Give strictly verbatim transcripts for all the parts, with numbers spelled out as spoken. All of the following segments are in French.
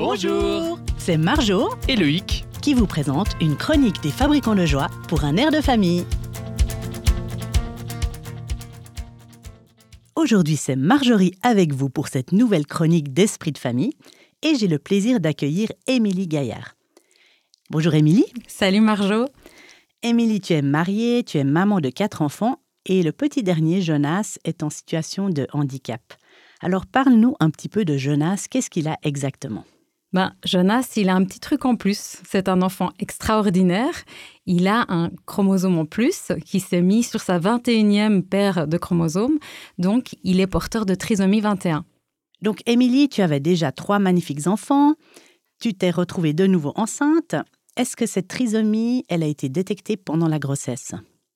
Bonjour, c'est Marjo et Loïc qui vous présente une chronique des fabricants de joie pour un air de famille. Aujourd'hui, c'est Marjorie avec vous pour cette nouvelle chronique d'Esprit de famille et j'ai le plaisir d'accueillir Émilie Gaillard. Bonjour Émilie. Salut Marjo. Émilie, tu es mariée, tu es maman de quatre enfants et le petit dernier, Jonas, est en situation de handicap. Alors parle-nous un petit peu de Jonas, qu'est-ce qu'il a exactement ? Ben, Jonas, il a un petit truc en plus. C'est un enfant extraordinaire. Il a un chromosome en plus qui s'est mis sur sa vingt et unième paire de chromosomes. Donc, il est porteur de trisomie vingt et un. Donc, Émilie, tu avais déjà trois magnifiques enfants. Tu t'es retrouvée de nouveau enceinte. Est-ce que cette trisomie, elle a été détectée pendant la grossesse ?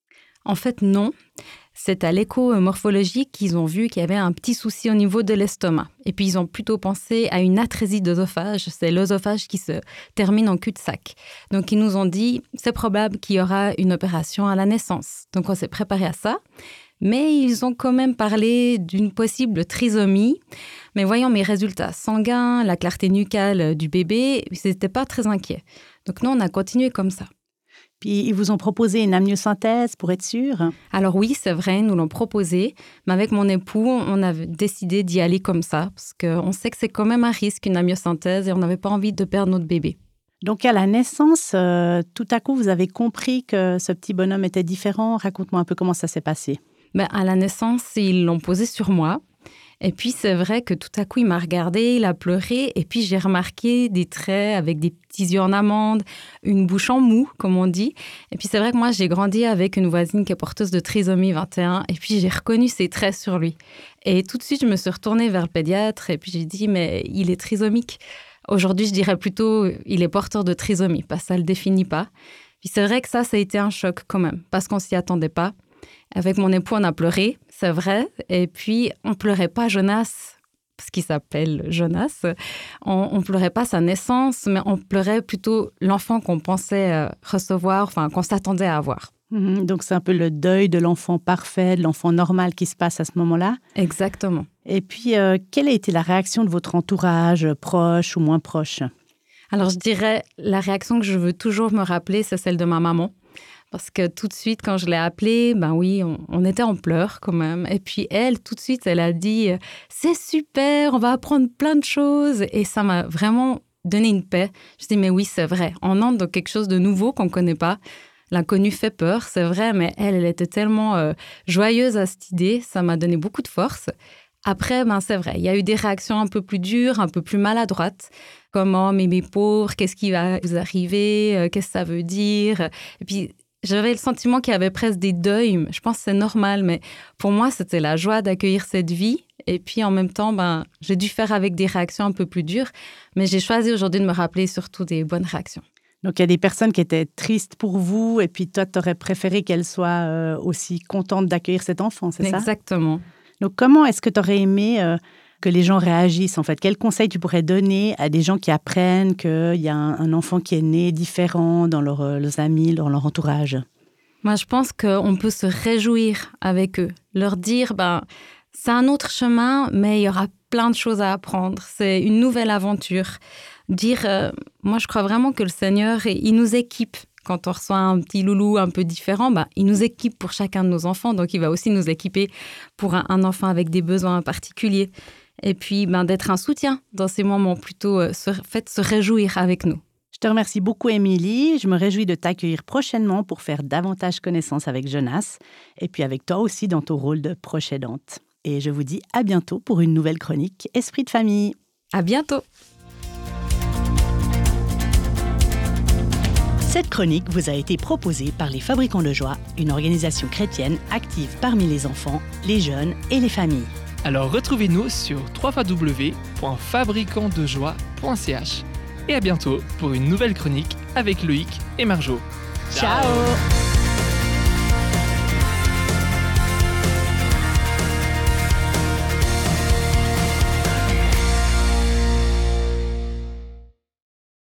En fait, non. C'est à l'écho-morphologie qu'ils ont vu qu'il y avait un petit souci au niveau de l'estomac. Et puis, ils ont plutôt pensé à une atrésie d'œsophage. C'est l'œsophage qui se termine en cul-de-sac. Donc, ils nous ont dit, c'est probable qu'il y aura une opération à la naissance. Donc, on s'est préparé à ça. Mais ils ont quand même parlé d'une possible trisomie. Mais voyant mes résultats sanguins, la clarté nucale du bébé, ils n'étaient pas très inquiets. Donc, nous, on a continué comme ça. Puis, ils vous ont proposé une amniosynthèse pour être sûr ? Alors oui, c'est vrai, ils nous l'ont proposé. Mais avec mon époux, on a décidé d'y aller comme ça. Parce qu'on sait que c'est quand même un risque, une amniosynthèse, et on n'avait pas envie de perdre notre bébé. Donc, à la naissance, euh, tout à coup, vous avez compris que ce petit bonhomme était différent. Raconte-moi un peu comment ça s'est passé. Ben, à la naissance, ils l'ont posé sur moi. Et puis, c'est vrai que tout à coup, il m'a regardé, il a pleuré. Et puis, j'ai remarqué des traits avec des petits yeux en amande, une bouche en mou, comme on dit. Et puis, c'est vrai que moi, j'ai grandi avec une voisine qui est porteuse de trisomie vingt et un. Et puis, j'ai reconnu ses traits sur lui. Et tout de suite, je me suis retournée vers le pédiatre. Et puis, j'ai dit, mais il est trisomique. Aujourd'hui, je dirais plutôt, il est porteur de trisomie, parce que ça ne le définit pas. Puis, c'est vrai que ça, ça a été un choc quand même, parce qu'on ne s'y attendait pas. Avec mon époux, on a pleuré, c'est vrai. Et puis, on ne pleurait pas Jonas, parce qu'il s'appelle Jonas. On ne pleurait pas sa naissance, mais on pleurait plutôt l'enfant qu'on pensait recevoir, enfin, qu'on s'attendait à avoir. Mmh, donc, c'est un peu le deuil de l'enfant parfait, de l'enfant normal qui se passe à ce moment-là. Exactement. Et puis, euh, quelle a été la réaction de votre entourage, proche ou moins proche ? Alors, je dirais, la réaction que je veux toujours me rappeler, c'est celle de ma maman. Parce que tout de suite, quand je l'ai appelée, ben oui, on, on était en pleurs quand même. Et puis elle, tout de suite, elle a dit « C'est super, on va apprendre plein de choses ». Et ça m'a vraiment donné une paix. Je dis « Mais oui, c'est vrai, on entre dans quelque chose de nouveau qu'on ne connaît pas. L'inconnu fait peur, c'est vrai, mais elle, elle était tellement euh, joyeuse à cette idée. Ça m'a donné beaucoup de force. Après, ben c'est vrai, il y a eu des réactions un peu plus dures, un peu plus maladroites. Comment, mais mes pauvres, qu'est-ce qui va vous arriver ? Qu'est-ce que ça veut dire ? Et puis, j'avais le sentiment qu'il y avait presque des deuils. Je pense que c'est normal, mais pour moi, c'était la joie d'accueillir cette vie. Et puis, en même temps, ben, j'ai dû faire avec des réactions un peu plus dures. Mais j'ai choisi aujourd'hui de me rappeler surtout des bonnes réactions. Donc, il y a des personnes qui étaient tristes pour vous. Et puis, toi, tu aurais préféré qu'elles soient euh, aussi contentes d'accueillir cet enfant, c'est ça ? Exactement. Donc, comment est-ce que tu aurais aimé euh, que les gens réagissent, en fait ? Quels conseils tu pourrais donner à des gens qui apprennent qu'il y a un, un enfant qui est né différent dans leur, euh, leurs amis, dans leur entourage ? Moi, je pense qu'on peut se réjouir avec eux. Leur dire, ben, c'est un autre chemin, mais il y aura plein de choses à apprendre. C'est une nouvelle aventure. Dire, euh, moi, je crois vraiment que le Seigneur, il nous équipe. Quand on reçoit un petit loulou un peu différent, ben, il nous équipe pour chacun de nos enfants. Donc, il va aussi nous équiper pour un, un enfant avec des besoins particuliers. Et puis, ben, d'être un soutien dans ces moments, plutôt euh, se, fait, se réjouir avec nous. Je te remercie beaucoup, Émilie. Je me réjouis de t'accueillir prochainement pour faire davantage connaissance avec Jonas et puis avec toi aussi dans ton rôle de proche aidante. Et je vous dis à bientôt pour une nouvelle chronique Esprit de famille. À bientôt. Cette chronique vous a été proposée par les Fabricants de joie, une organisation chrétienne active parmi les enfants, les jeunes et les familles. Alors retrouvez-nous sur w w w point fabricant de joie point c h et à bientôt pour une nouvelle chronique avec Loïc et Marjo. Ciao, Ciao.